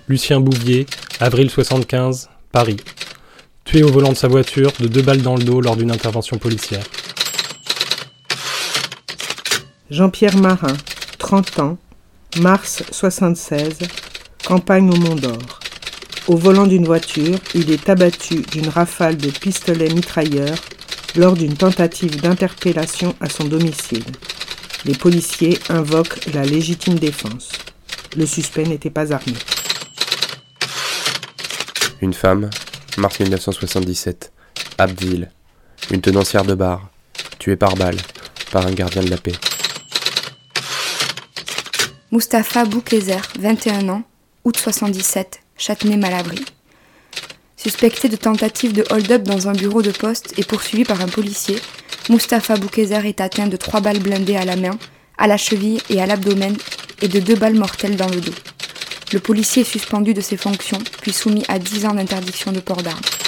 Lucien Bouvier, avril 75, Paris. Tué au volant de sa voiture de 2 balles dans le dos lors d'une intervention policière. Jean-Pierre Marin, 30 ans, mars 76, campagne au Mont-d'Or. Au volant d'une voiture, il est abattu d'une rafale de pistolets mitrailleurs lors d'une tentative d'interpellation à son domicile. Les policiers invoquent la légitime défense. Le suspect n'était pas armé. Une femme, mars 1977, Abbeville. Une tenancière de bar, tuée par balle, par un gardien de la paix. Mustapha Boukezer, 21 ans, août 77, Châtenay-Malabry. Suspecté de tentative de hold-up dans un bureau de poste et poursuivi par un policier, Mustapha Boukezer est atteint de 3 balles blindées à la main, à la cheville et à l'abdomen et de 2 balles mortelles dans le dos. Le policier est suspendu de ses fonctions, puis soumis à 10 ans d'interdiction de port d'armes.